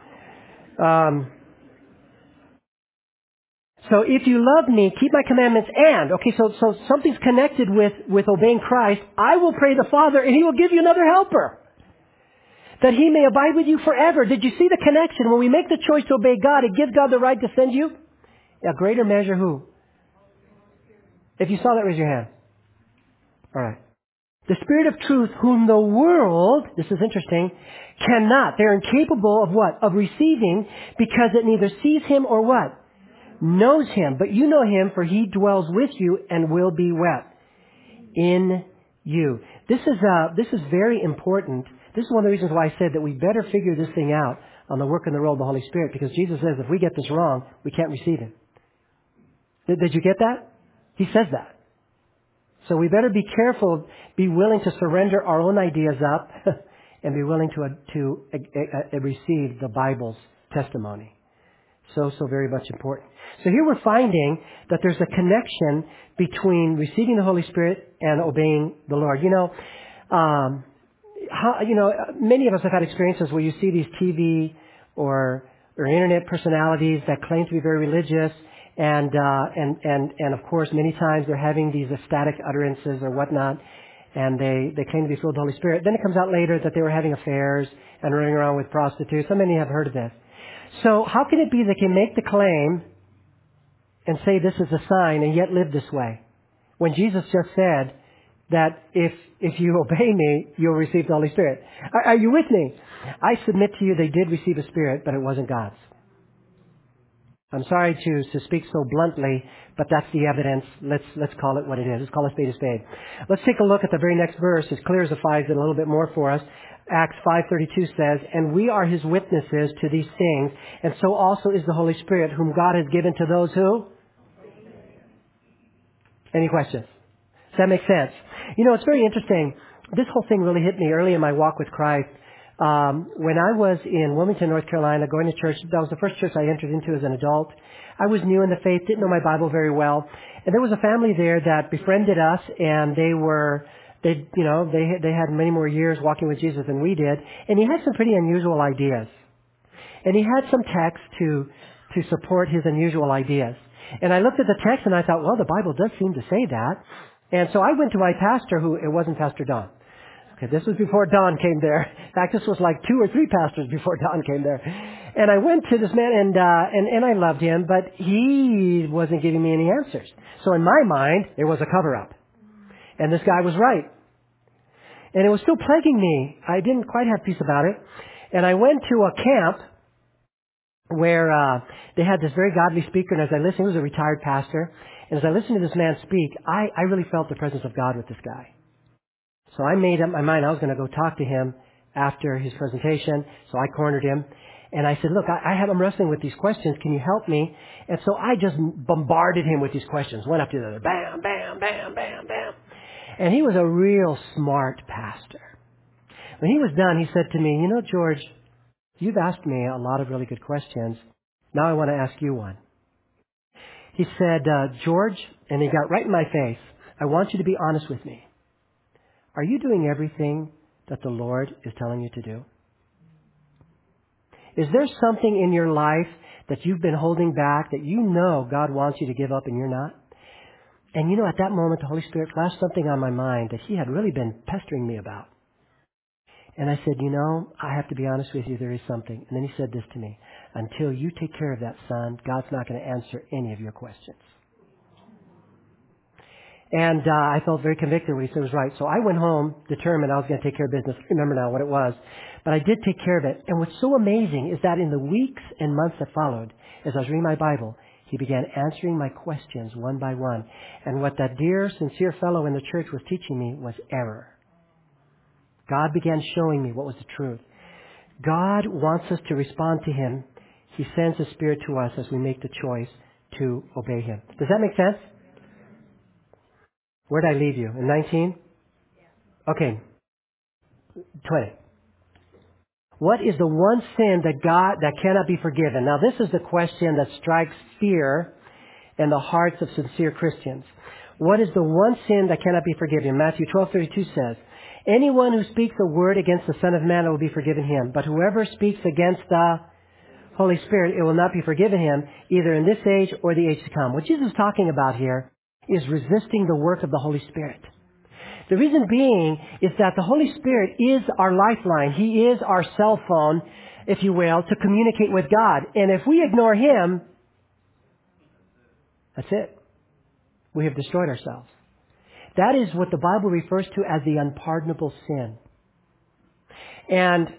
So if you love me, keep my commandments, and, okay, so something's connected with obeying Christ. I will pray the Father, and He will give you another helper, that He may abide with you forever. Did you see the connection? When we make the choice to obey God, it gives God the right to send you a greater measure who? If you saw that, raise your hand. All right. The Spirit of truth, whom the world, this is interesting, cannot. They're incapable of what? Of receiving, because it neither sees Him or what? Knows Him. But you know Him, for He dwells with you and will be what? In you. This is very important. This is one of the reasons why I said that we better figure this thing out on the work and the role of the Holy Spirit, because Jesus says if we get this wrong, we can't receive Him. Did you get that? He says that. So we better be careful, be willing to surrender our own ideas up, and be willing to receive the Bible's testimony. So very much important. So here we're finding that there's a connection between receiving the Holy Spirit and obeying the Lord. Many of us have had experiences where you see these TV or internet personalities that claim to be very religious, and of course many times they're having these ecstatic utterances or whatnot, and they claim to be filled with the Holy Spirit. Then it comes out later that they were having affairs and running around with prostitutes. How many have heard of this? So how can it be they can make the claim and say this is a sign and yet live this way, when Jesus just said that if you obey me, you'll receive the Holy Spirit? Are you with me? I submit to you they did receive a Spirit, but it wasn't God's. I'm sorry to speak so bluntly, but that's the evidence. Let's call it what it is. Let's call a spade a spade. Let's take a look at the very next verse. As clear as the five, a little bit more for us. Acts 5:32 says, and we are His witnesses to these things, and so also is the Holy Spirit, whom God has given to those who? Any questions? Does that make sense? It's very interesting. This whole thing really hit me early in my walk with Christ. When I was in Wilmington, North Carolina, going to church, that was the first church I entered into as an adult. I was new in the faith, didn't know my Bible very well, and there was a family there that befriended us, and they had many more years walking with Jesus than we did, and he had some pretty unusual ideas. And he had some text to support his unusual ideas. And I looked at the text and I thought, well, the Bible does seem to say that. And so I went to my pastor, it wasn't Pastor Don. Okay, this was before Don came there. In fact, this was like 2 or 3 pastors before Don came there. And I went to this man and I loved him, but he wasn't giving me any answers. So in my mind, it was a cover-up. And this guy was right. And it was still plaguing me. I didn't quite have peace about it. And I went to a camp where they had this very godly speaker, and as I listened, he was a retired pastor, and as I listened to this man speak, I really felt the presence of God with this guy. So I made up my mind I was going to go talk to him after his presentation, so I cornered him, and I said, look, I'm wrestling with these questions, can you help me? And so I just bombarded him with these questions, one after the other, bam, bam, bam, bam, bam. And he was a real smart pastor. When he was done, he said to me, you know, George, you've asked me a lot of really good questions. Now I want to ask you one. He said, George, and he got right in my face, I want you to be honest with me. Are you doing everything that the Lord is telling you to do? Is there something in your life that you've been holding back that you know God wants you to give up and you're not? And you know, at that moment, the Holy Spirit flashed something on my mind that he had really been pestering me about. And I said, you know, I have to be honest with you, there is something. And then he said this to me, until you take care of that, son, God's not going to answer any of your questions. And I felt very convicted when he said it was right. So I went home determined I was going to take care of business. I don't remember now what it was. But I did take care of it. And what's so amazing is that in the weeks and months that followed, as I was reading my Bible, he began answering my questions one by one. And what that dear, sincere fellow in the church was teaching me was error. God began showing me what was the truth. God wants us to respond to Him. He sends His Spirit to us as we make the choice to obey Him. Does that make sense? Where did I leave you? In 19? Okay. 20. What is the one sin that cannot be forgiven? Now this is the question that strikes fear in the hearts of sincere Christians. What is the one sin that cannot be forgiven? Matthew 12:32 says, anyone who speaks a word against the Son of Man, it will be forgiven him. But whoever speaks against the Holy Spirit, it will not be forgiven him, either in this age or the age to come. What Jesus is talking about here is resisting the work of the Holy Spirit. The reason being is that the Holy Spirit is our lifeline. He is our cell phone, if you will, to communicate with God. And if we ignore Him, that's it. We have destroyed ourselves. That is what the Bible refers to as the unpardonable sin. And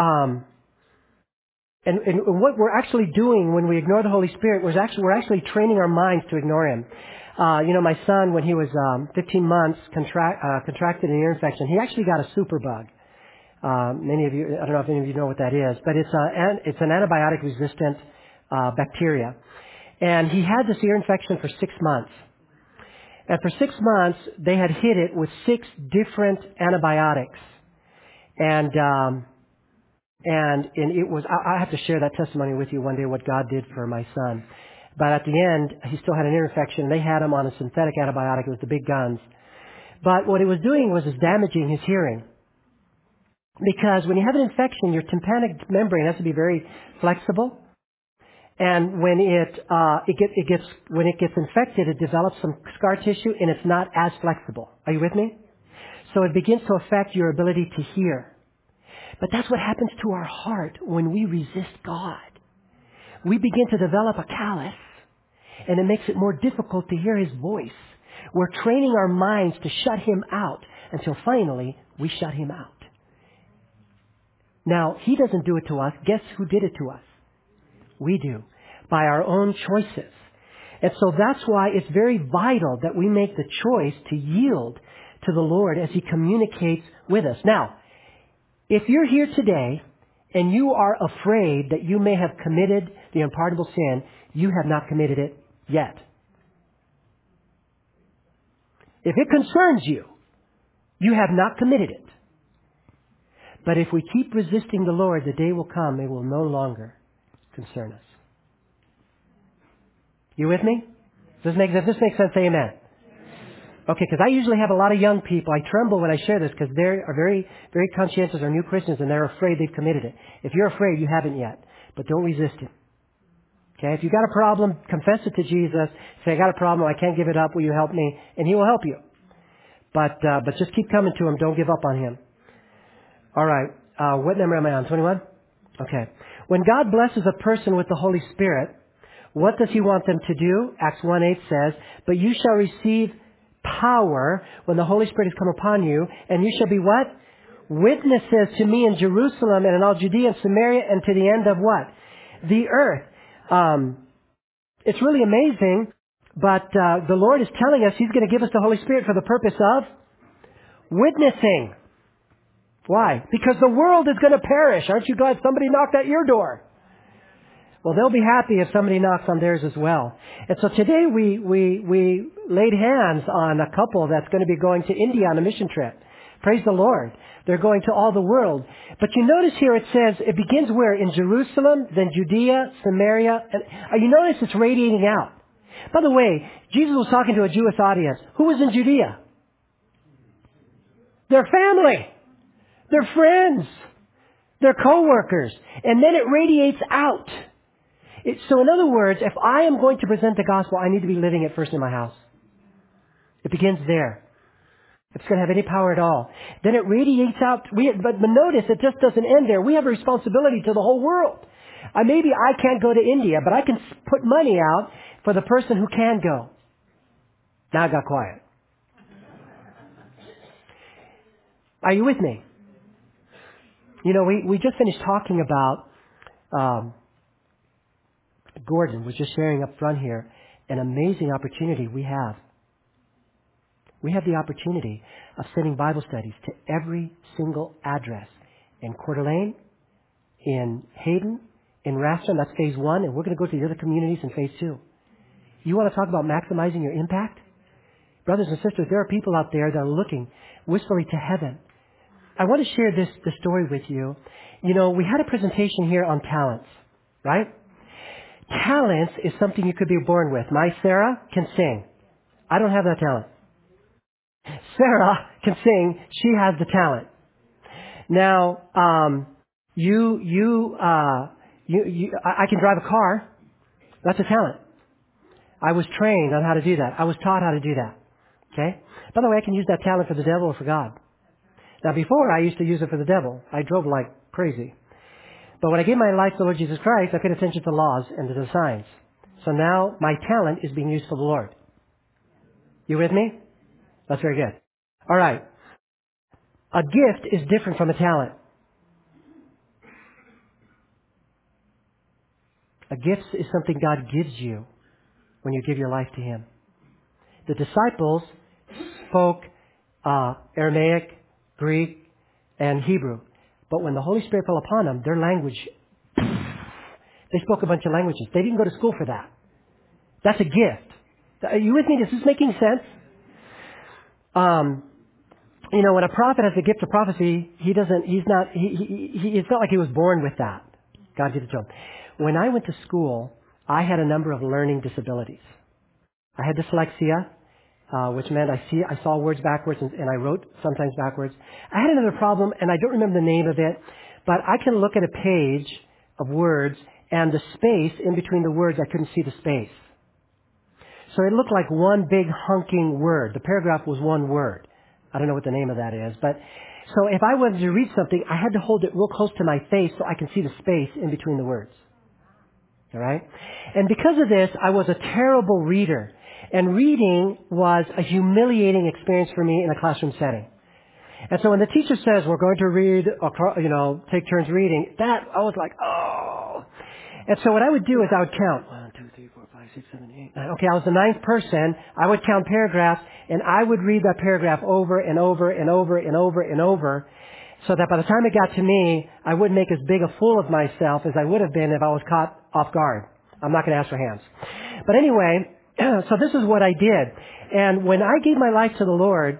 what we're actually doing when we ignore the Holy Spirit, we're actually training our minds to ignore Him. My son, when he was 15 months, contracted an ear infection. He actually got a superbug. Many of you, I don't know if any of you know what that is, but it's an antibiotic-resistant bacteria. And he had this ear infection for 6 months. And for 6 months, they had hit it with 6 different antibiotics. And it was, I have to share that testimony with you one day, what God did for my son. But at the end, he still had an ear infection. They had him on a synthetic antibiotic. It was the big guns. But what it was doing was damaging his hearing. Because when you have an infection, your tympanic membrane has to be very flexible. And when when it gets infected, it develops some scar tissue and it's not as flexible. Are you with me? So it begins to affect your ability to hear. But that's what happens to our heart when we resist God. We begin to develop a callus, and it makes it more difficult to hear His voice. We're training our minds to shut Him out until finally we shut Him out. Now, He doesn't do it to us. Guess who did it to us? We do, by our own choices. And so that's why it's very vital that we make the choice to yield to the Lord as He communicates with us. Now, if you're here today and you are afraid that you may have committed the unpardonable sin, you have not committed it yet. If it concerns you, you have not committed it. But if we keep resisting the Lord, the day will come, it will no longer concern us. You with me? Does this make sense? Say amen. Okay, because I usually have a lot of young people. I tremble when I share this because they are very, very conscientious or new Christians and they're afraid they've committed it. If you're afraid, you haven't yet. But don't resist Him. Okay, if you've got a problem, confess it to Jesus. Say, I got a problem, I can't give it up, will you help me? And He will help you. But just keep coming to Him. Don't give up on Him. All right. What number am I on? 21? Okay. When God blesses a person with the Holy Spirit, what does He want them to do? Acts 1:8 says, but you shall receive power when the Holy Spirit has come upon you, and you shall be what? Witnesses to me in Jerusalem and in all Judea and Samaria and to the end of what? The earth. It's really amazing, but the Lord is telling us He's going to give us the Holy Spirit for the purpose of witnessing. Why? Because the world is going to perish. Aren't you glad somebody knocked at your door? Well, they'll be happy if somebody knocks on theirs as well. And so today we laid hands on a couple that's going to be going to India on a mission trip. Praise the Lord. They're going to all the world. But you notice here it says, it begins where? In Jerusalem, then Judea, Samaria. And you notice it's radiating out. By the way, Jesus was talking to a Jewish audience. Who was in Judea? Their family. Their friends. Their co-workers. And then it radiates out. So in other words, if I am going to present the gospel, I need to be living it first in my house. It begins there. If it's going to have any power at all. Then it radiates out. But notice, it just doesn't end there. We have a responsibility to the whole world. Maybe I can't go to India, but I can put money out for the person who can go. Now I got quiet. Are you with me? You know, we just finished talking about Gordon was just sharing up front here an amazing opportunity we have. We have the opportunity of sending Bible studies to every single address in Coeur d'Alene, in Hayden, in Raston. That's phase 1, and we're going to go to the other communities in phase 2. You want to talk about maximizing your impact? Brothers and sisters, there are people out there that are looking wistfully to heaven. I want to share this story with you. You know, we had a presentation here on talents, right? Talents is something you could be born with. My Sarah can sing. I don't have that talent. Sarah can sing. She has the talent. Now, I can drive a car. That's a talent. I was trained on how to do that. I was taught how to do that. Okay? By the way, I can use that talent for the devil or for God. Now, before I used to use it for the devil. I drove like crazy. But when I gave my life to the Lord Jesus Christ, I paid attention to laws and to the signs. So now my talent is being used for the Lord. You with me? That's very good. All right. A gift is different from a talent. A gift is something God gives you when you give your life to Him. The disciples spoke Aramaic, Greek, and Hebrew. But when the Holy Spirit fell upon them, their language, they spoke a bunch of languages. They didn't go to school for that. That's a gift. Are you with me? Is this making sense? You know, when a prophet has the gift of prophecy, it's not like he was born with that. God did it to him. When I went to school, I had a number of learning disabilities. I had dyslexia, which meant I saw words backwards and I wrote sometimes backwards. I had another problem, and I don't remember the name of it, but I can look at a page of words, and the space in between the words, I couldn't see the space. So it looked like one big hunking word. The paragraph was one word. I don't know what the name of that is, but so if I wanted to read something, I had to hold it real close to my face so I can see the space in between the words. All right? And because of this, I was a terrible reader. And reading was a humiliating experience for me in a classroom setting. And so when the teacher says, we're going to read, take turns reading, I was like, oh. And so what I would do is I would count. 1, 2, 3, 4, 5, 6, 7, 8, 9. Okay, I was the 9th person. I would count paragraphs, and I would read that paragraph over and over and over and over and over, so that by the time it got to me, I wouldn't make as big a fool of myself as I would have been if I was caught off guard. I'm not going to ask for hands. But anyway, so this is what I did. And when I gave my life to the Lord,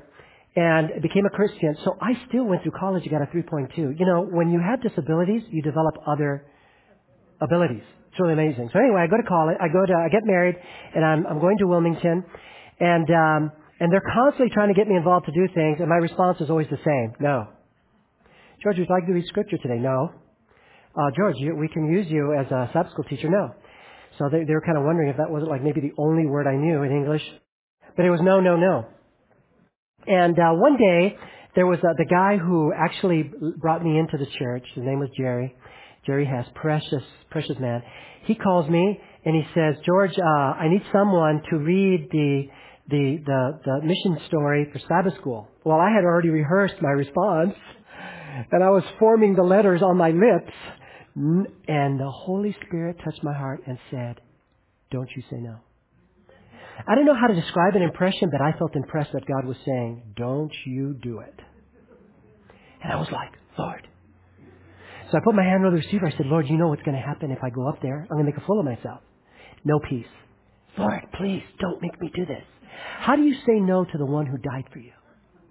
and became a Christian. So I still went through college and got a 3.2. You know, when you have disabilities, you develop other abilities. It's really amazing. So anyway, I go to college. I get married, and I'm going to Wilmington, and they're constantly trying to get me involved to do things, and my response is always the same: no. George, would you like to read scripture today? No. George, we can use you as a Sabbath school teacher? No. So they were kind of wondering if that wasn't like maybe the only word I knew in English, but it was no, no, no. And one day, there was the guy who actually brought me into the church. His name was Jerry. Jerry Hess, precious man. He calls me and he says, George, I need someone to read the mission story for Sabbath school. Well, I had already rehearsed my response, and I was forming the letters on my lips, and the Holy Spirit touched my heart and said, don't you say no. I don't know how to describe an impression, but I felt impressed that God was saying, don't you do it. And I was like, Lord. So I put my hand on the receiver. I said, Lord, you know what's going to happen if I go up there? I'm going to make a fool of myself. No peace. Lord, please don't make me do this. How do you say no to the one who died for you?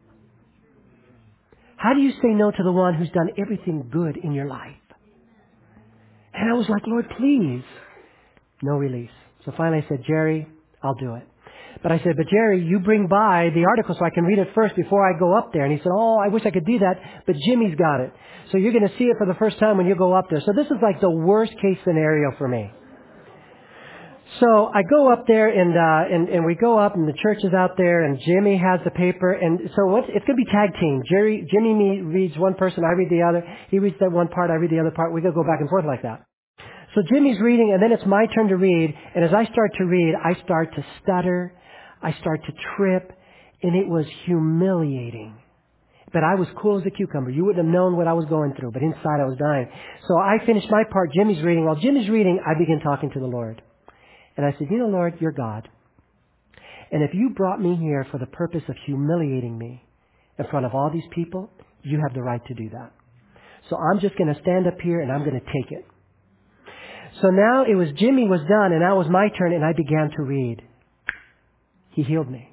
How do you say no to the one who's done everything good in your life? And I was like, Lord, please. No release. So finally I said, Jerry, I'll do it. But I said, but Jerry, you bring by the article so I can read it first before I go up there. And he said, oh, I wish I could do that, but Jimmy's got it. So you're going to see it for the first time when you go up there. So this is like the worst case scenario for me. So I go up there and we go up and the church is out there and Jimmy has the paper. And so it's going to be tag team. Jimmy reads one person, I read the other. He reads that one part, I read the other part. We go back and forth like that. So Jimmy's reading, and then it's my turn to read. And as I start to read, I start to stutter. I start to trip. And it was humiliating. But I was cool as a cucumber. You wouldn't have known what I was going through. But inside I was dying. So I finished my part. Jimmy's reading. While Jimmy's reading, I begin talking to the Lord. And I said, you know, Lord, you're God. And if you brought me here for the purpose of humiliating me in front of all these people, you have the right to do that. So I'm just going to stand up here and I'm going to take it. So now it was Jimmy was done and now it was my turn and I began to read. He healed me.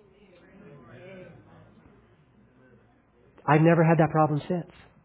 I've never had that problem since.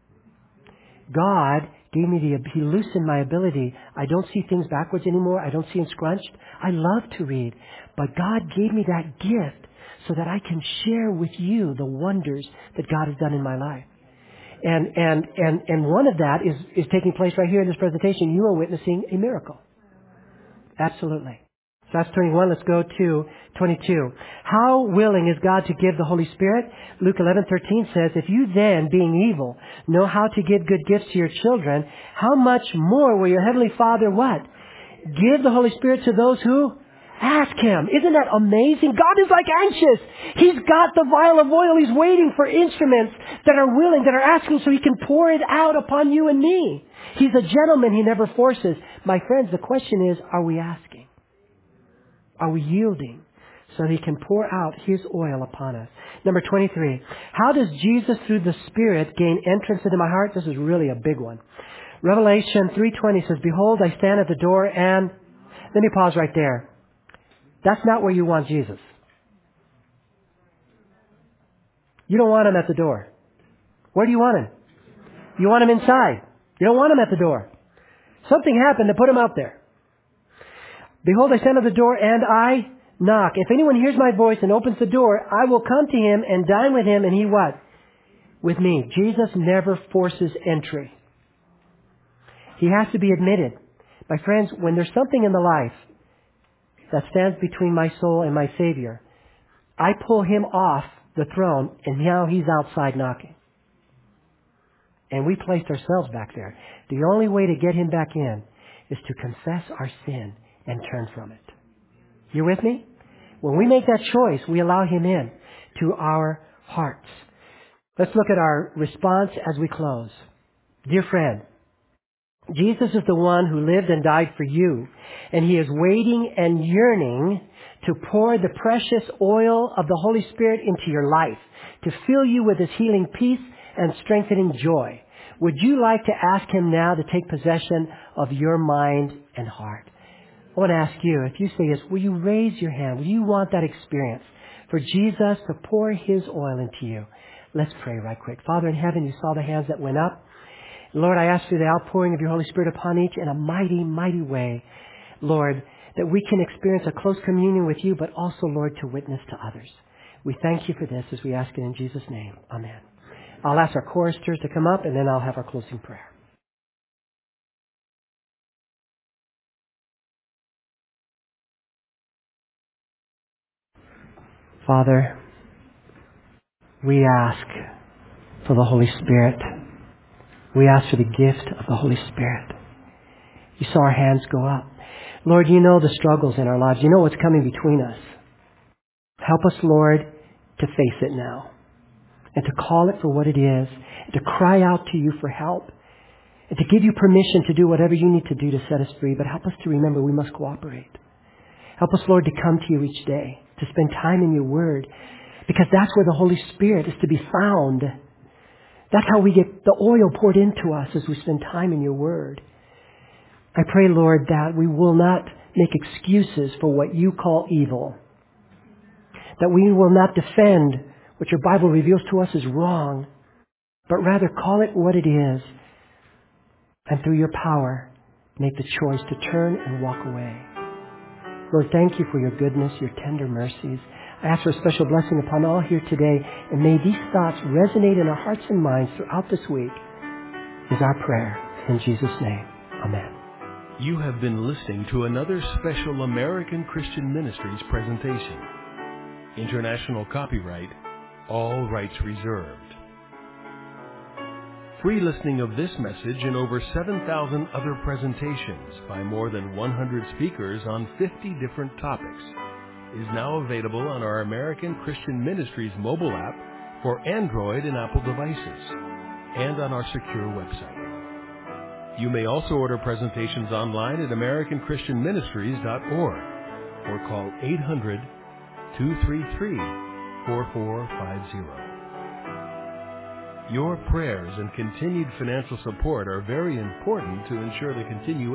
God gave me He loosened my ability. I don't see things backwards anymore. I don't see them scrunched. I love to read. But God gave me that gift so that I can share with you the wonders that God has done in my life. And one of that is taking place right here in this presentation. You are witnessing a miracle. Absolutely. So that's 21. Let's go to 22. How willing is God to give the Holy Spirit? Luke 11:13 says, if you then, being evil, know how to give good gifts to your children, how much more will your Heavenly Father what? Give the Holy Spirit to those who ask Him. Isn't that amazing? God is like anxious. He's got the vial of oil. He's waiting for instruments that are willing, that are asking so He can pour it out upon you and me. He's a gentleman. He never forces. My friends, the question is, are we asking? Are we yielding so that He can pour out His oil upon us? Number 23. How does Jesus through the Spirit gain entrance into my heart? This is really a big one. Revelation 3:20 says, behold, I stand at the door and... Let me pause right there. That's not where you want Jesus. You don't want Him at the door. Where do you want Him? You want Him inside. You don't want Him at the door. Something happened to put Him out there. Behold, I stand at the door and I knock. If anyone hears my voice and opens the door, I will come to him and dine with him, and he what? With me. Jesus never forces entry. He has to be admitted. My friends, when there's something in the life that stands between my soul and my Savior, I pull Him off the throne, and now He's outside knocking. And we placed ourselves back there. The only way to get Him back in is to confess our sin and turn from it. You with me? When we make that choice, we allow Him in to our hearts. Let's look at our response as we close. Dear friend, Jesus is the one who lived and died for you, and He is waiting and yearning to pour the precious oil of the Holy Spirit into your life, to fill you with His healing peace and strengthening joy. Would you like to ask Him now to take possession of your mind and heart? I want to ask you, if you say yes, will you raise your hand? Will you want that experience for Jesus to pour His oil into you. Let's pray right quick. Father in heaven, you saw the hands that went up. Lord, I ask for the outpouring of your Holy Spirit upon each in a mighty, mighty way. Lord, that we can experience a close communion with you, but also, Lord, to witness to others. We thank you for this as we ask it in Jesus' name. Amen. I'll ask our choristers to come up, and then I'll have our closing prayer. Father, we ask for the Holy Spirit. We ask for the gift of the Holy Spirit. You saw our hands go up. Lord, you know the struggles in our lives. You know what's coming between us. Help us, Lord, to face it now and to call it for what it is, and to cry out to you for help, and to give you permission to do whatever you need to do to set us free. But help us to remember we must cooperate. Help us, Lord, to come to you each day, to spend time in your word, because that's where the Holy Spirit is to be found. That's how we get the oil poured into us, as we spend time in your word. I pray, Lord, that we will not make excuses for what you call evil, that we will not defend what your Bible reveals to us is wrong, but rather call it what it is, and through your power, make the choice to turn and walk away. Lord, thank you for your goodness, your tender mercies. I ask for a special blessing upon all here today, and may these thoughts resonate in our hearts and minds throughout this week, is our prayer. In Jesus' name, amen. You have been listening to another special American Christian Ministries presentation. International copyright, all rights reserved. Free listening of this message and over 7,000 other presentations by more than 100 speakers on 50 different topics is now available on our American Christian Ministries mobile app for Android and Apple devices and on our secure website. You may also order presentations online at AmericanChristianMinistries.org or call 800-233-4450. Your prayers and continued financial support are very important to ensure the continuation